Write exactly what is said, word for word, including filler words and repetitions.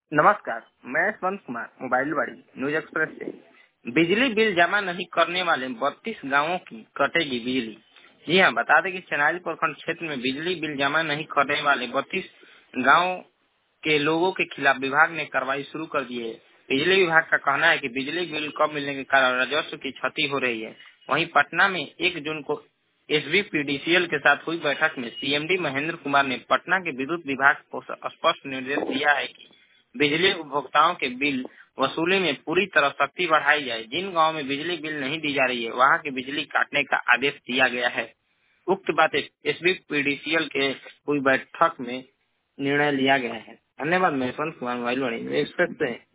नमस्कार, मैं यशवंत कुमार मोबाइल वाड़ी न्यूज एक्सप्रेस से। बिजली बिल जमा नहीं करने वाले बत्तीस गांवों की कटेगी बिजली। जी हां, बता दें कि चेनारी प्रखंड क्षेत्र में बिजली बिल जमा नहीं करने वाले बत्तीस गांवों के लोगों के खिलाफ विभाग ने कार्रवाई शुरू कर दी है। बिजली विभाग का कहना है कि बिजली बिल कम मिलने के कारण राजस्व की क्षति हो रही है। वहीं पटना में एक जून को एसबीपीडीसीएल के साथ हुई बैठक में सीएमडी महेंद्र कुमार ने पटना के विद्युत विभाग को स्पष्ट निर्देश दिया है कि बिजली उपभोक्ताओं के बिल वसूली में पूरी तरह सख्ती बढ़ाई जाए। जिन गांवों में बिजली बिल नहीं दी जा रही है, वहां की बिजली काटने का आदेश दिया गया है। उक्त बात एसबीपीडीसीएल के हुई बैठक में निर्णय लिया गया है। धन्यवाद। मैं यशवंत कुमार मोबाइल वाणी एक्सप्रेस से